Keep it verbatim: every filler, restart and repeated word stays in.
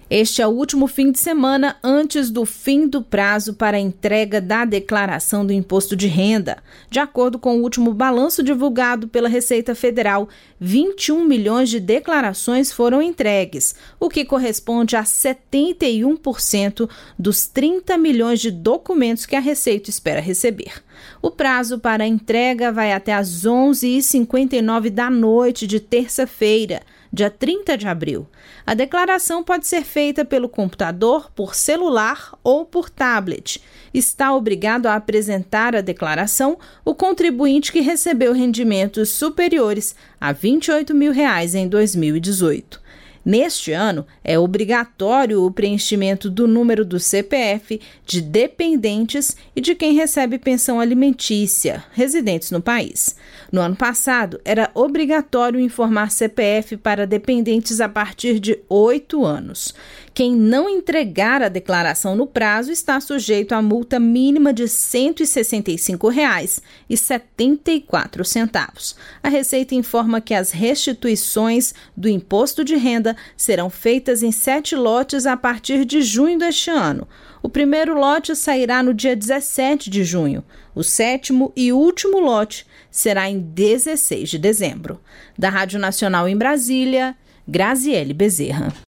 Este é o último fim de semana antes do fim do prazo para a entrega da declaração do imposto de renda. De acordo com o último balanço divulgado pela Receita Federal, vinte e um milhões de declarações foram entregues, o que corresponde a setenta e um por cento dos trinta milhões de documentos que a Receita espera receber. O prazo para a entrega vai até às onze e cinquenta e nove da noite de terça-feira, dia trinta de abril. A declaração pode ser feita pelo computador, por celular ou por tablet. Está obrigado a apresentar a declaração o contribuinte que recebeu rendimentos superiores a vinte e oito mil reais em dois mil e dezoito. Neste ano, é obrigatório o preenchimento do número do C P F de dependentes e de quem recebe pensão alimentícia, residentes no país. No ano passado, era obrigatório informar C P F para dependentes a partir de oito anos. Quem não entregar a declaração no prazo está sujeito a multa mínima de cento e sessenta e cinco reais e setenta e quatro centavos. A Receita informa que as restituições do imposto de renda serão feitas em sete lotes a partir de junho deste ano. O primeiro lote sairá no dia dezessete de junho. O sétimo e último lote será em dezesseis de dezembro. Da Rádio Nacional em Brasília, Graziele Bezerra.